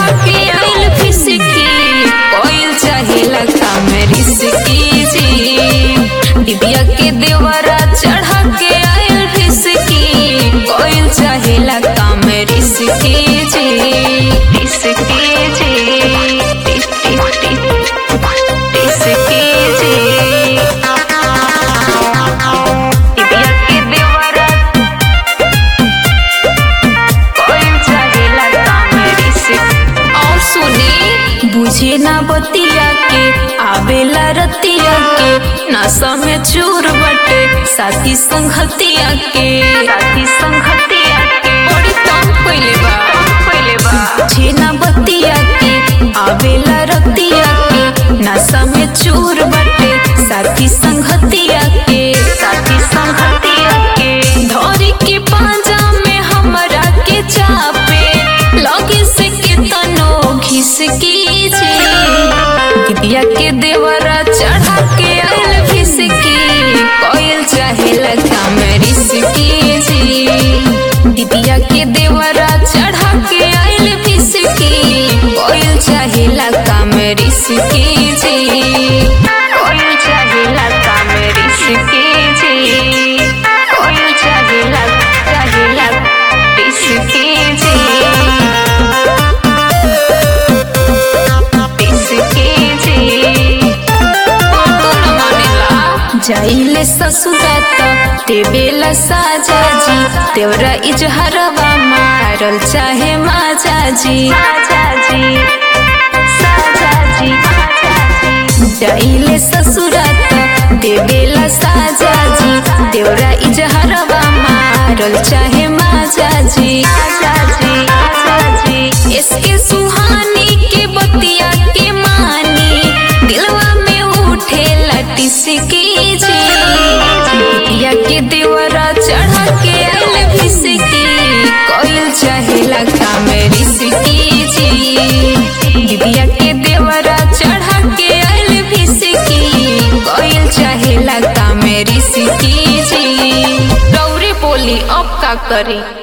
चढ़ा के आइल फिसकी, कोइल चाहेला काम रिसकी जी। दिदिया के देवरा चढ़ा के आइल फिसकी, कोइल चाहेला काम रिसकी जी। रिसकी जी, रिसकी जी। दिदिया के देवरा कोइल चाहेला काम रिसकी। और सुनी बुझे ना बतिया के, आवेला रतिया के, नशा में चूर बटे साथी संगतिया के। साथी संगतिया के बड़ी तंग कइले बा, बुझे ना बतिया के, आवेला रतिया के, नशा में चूर बटे साथी संगतिया के। साथी संगतिया के धोरी के पांजा में हमरा के चापे, लगे से कितनो घिसकी जी। दिदिया के देवरा चढ़ा के आइल फिसकी, कोइल चाहेला काम रिसकी जी। दिदिया के देवरा चढ़ा के आइल फिसकी, कोइल चाहेला काम रिसकी जी। कोइल चाहेला काम रिसकी जी। कोइल चाहेला रिसकी जी। जाइले ससुरात देवेला साजा जी, तेवरा इजहरवा मारल चाहे माजा जी। जाइले ससुरात देवेला साजा जी, तेवरा इजहरवा मारल चाहे माजा जी। इसके सुहानी के बतिया के मानी, दिलवा में उठे लटिसकी जी। दिदिया के देवरा चढ़ा के आइल फिसकी, कोइल चाहेला काम रिसकी जी। दिदिया के देवरा चढ़ा के आइल फिसकी, कोइल चाहेला काम रिसकी जी। रौरे बोली अब का करी।